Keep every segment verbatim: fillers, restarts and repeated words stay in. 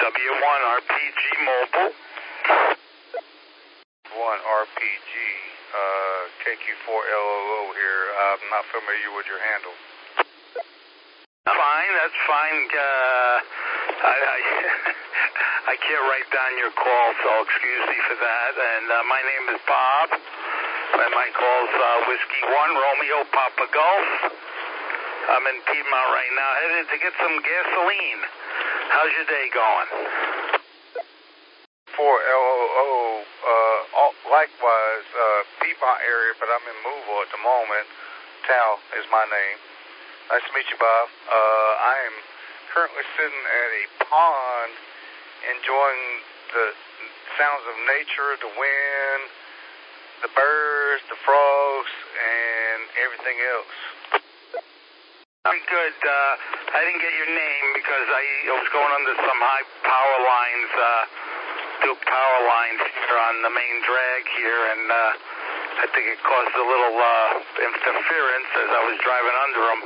W one R P G Mobile. one R P G, uh, K Q four L O O here. I'm not familiar with your handle. Fine, that's fine. Uh, I, I, I can't write down your call, so excuse me for that. And uh, my name is Bob, and my call's uh, Whiskey one, Romeo Papa Golf. I'm in Piedmont right now, headed to get some gasoline. How's your day going? four L O O, uh, likewise, uh, Piedmont area, but I'm in Moville at the moment. Tal is my name. Nice to meet you, Bob. Uh, I am currently sitting at a pond, enjoying the sounds of nature, the wind, the birds, the frogs, and everything else. I'm good. Uh, I didn't get your name because I, I was going under some high power lines, uh, Duke power lines here on the main drag here, and uh, I think it caused a little uh, interference as I was driving under them.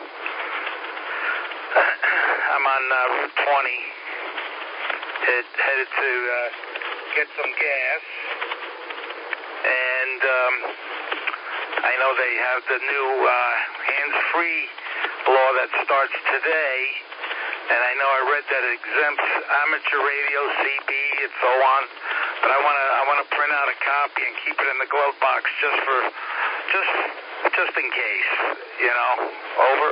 I'm on uh, Route twenty, head, headed to uh, get some gas, and um, I know they have the new uh, hands-free law that starts today, and I know I read that it exempts amateur radio, C B, and so on, but I want to I want to print out a copy and keep it in the glove box just for, just, just in case, you know, over.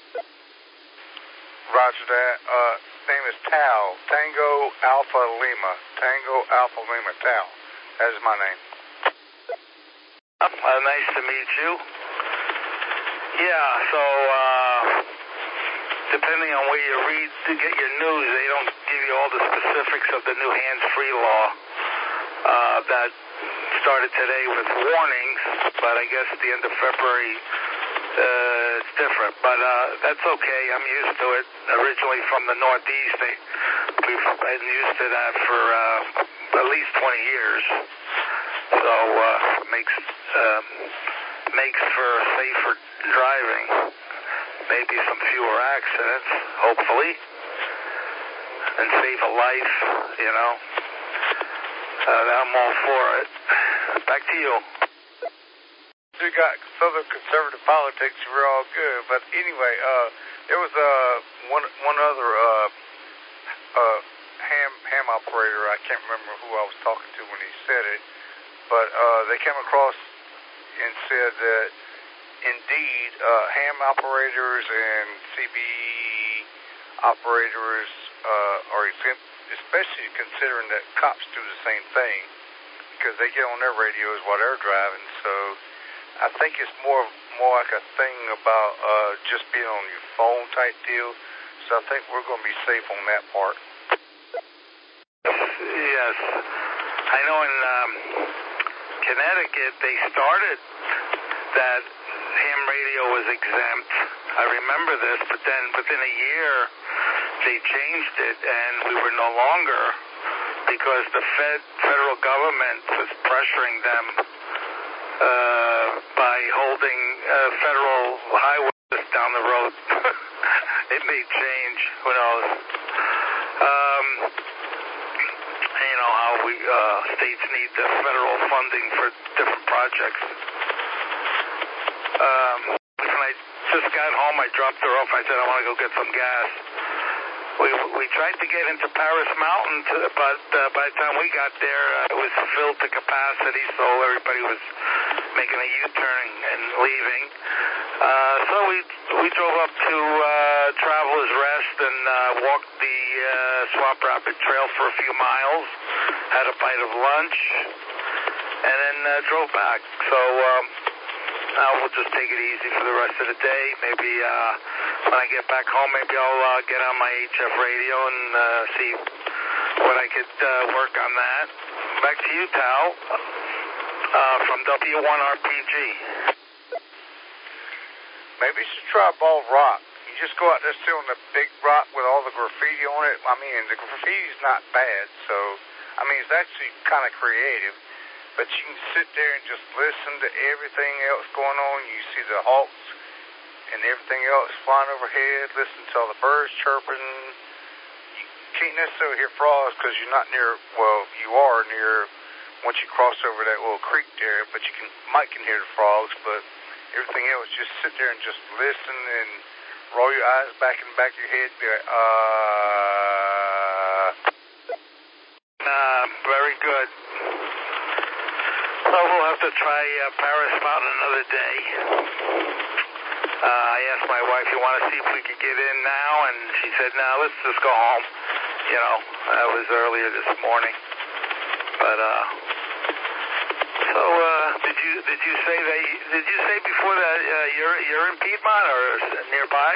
Roger that. Uh, name is Tal. Tango Alpha Lima. Tango Alpha Lima. Tal. That is my name. Uh, nice to meet you. Yeah, so, uh, depending on where you read to get your news, they don't give you all the specifics of the new hands-free law, uh, that started today with warnings, but I guess at the end of February, Uh, it's different, but uh, that's okay. I'm used to it. Originally from the Northeast, they, we've been used to that for uh, at least twenty years. So uh, makes um, makes for safer driving, maybe some fewer accidents, hopefully, and save a life. You know, uh, I'm all for it. Back to you. You got Southern conservative politics, we're all good. But anyway, uh, there was uh, one one other uh, uh, ham ham operator. I can't remember who I was talking to when he said it, but uh, they came across and said that indeed uh, ham operators and C B operators uh, are exempt, especially considering that cops do the same thing because they get on their radios while they're driving. So I think it's more more like a thing about uh, just being on your phone type deal. So I think we're going to be safe on that part. Yes. I know in um, Connecticut they started that ham radio was exempt. I remember this, but then within a year they changed it and we were no longer because the Fed, federal government was pressuring them Uh, by holding uh, federal highways down the road. It may change, who knows. Um, you know how we uh, states need the federal funding for different projects. Um, when I just got home, I dropped her off. I said, I want to go get some gas. We we tried to get into Paris Mountain, to, but uh, by the time we got there, uh, it was filled to capacity, so everybody was making a U-turn and leaving. Uh, so we we drove up to uh, Travelers Rest and uh, walked the uh, Swamp Rapid Trail for a few miles, had a bite of lunch, and then uh, drove back. So um, now we'll just take it easy for the rest of the day. Maybe uh, when I get back home, maybe I'll uh, get on my H F radio and uh, see what I could uh, work on that. Back to you, Tal. Uh, from W one R P G. Maybe you should try Ball Rock. You just go out there sit on the big rock with all the graffiti on it. I mean, the graffiti's not bad, so, I mean, it's actually kind of creative. But you can sit there and just listen to everything else going on. You see the hawks and everything else flying overhead, listen to all the birds chirping. You can't necessarily hear frogs because you're not near, well, you are near, once you cross over that little creek there, but you can might can hear the frogs, but everything else, just sit there and just listen and roll your eyes back in the back of your head and be like, uh... Uh, very good. So we'll have to try uh, Paris Mountain another day. Uh, I asked my wife, you want to see if we could get in now? And she said, no, let's just go home. You know, that was earlier this morning. But, uh, so, uh, did you, did you say that, you, did you say before that, uh, you're, you're in Piedmont or nearby?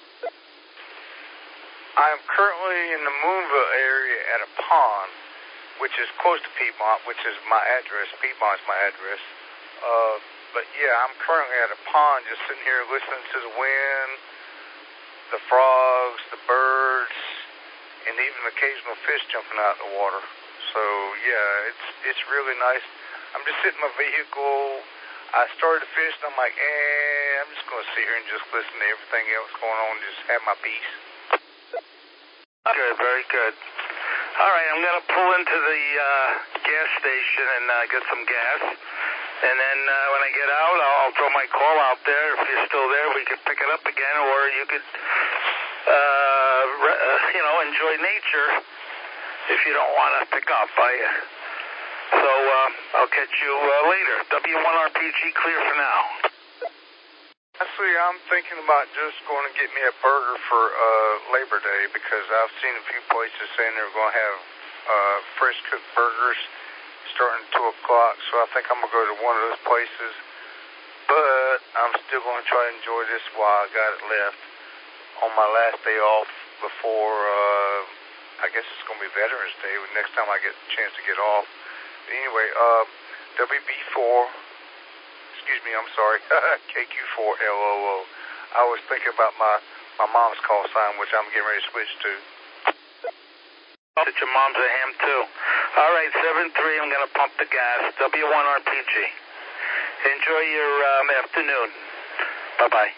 I'm currently in the Moonville area at a pond, which is close to Piedmont, which is my address. Piedmont's my address. Uh, but yeah, I'm currently at a pond just sitting here listening to the wind, the frogs, the birds, and even occasional fish jumping out of the water. So yeah, it's it's really nice. I'm just sitting in my vehicle. I started to fish, and I'm like, eh, I'm just going to sit here and just listen to everything else going on and just have my peace. Good, very good. All right, I'm going to pull into the uh, gas station and uh, get some gas. And then uh, when I get out, I'll, I'll throw my call out there. If you're still there, we could pick it up again, or you could, uh, re- uh, you know, enjoy nature if you don't want to pick up. I, uh, so uh, I'll catch you uh, later. W one R P G clear for now. Actually, I'm thinking about just going to get me a burger for uh, Labor Day because I've seen a few places saying they're going to have uh, fresh cooked burgers starting at two o'clock, so I think I'm going to go to one of those places. But I'm still going to try to enjoy this while I got it left on my last day off before, uh, I guess it's going to be Veterans Day, next time I get a chance to get off. But anyway, uh, W B four, excuse me, I'm sorry, K Q four L O O. I was thinking about my, my mom's call sign, which I'm getting ready to switch to. That your mom's a ham too. All right, seven three, I'm going to pump the gas. W one R P G. Enjoy your um, afternoon. Bye-bye.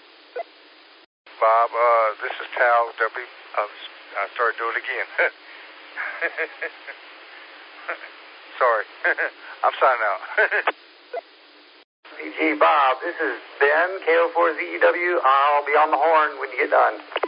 Bob, uh, this is Tal, W, uh, I started doing it again. Sorry. I'm signing out. P G Bob, this is Ben, K O four Z E W. I'll be on the horn when you get done.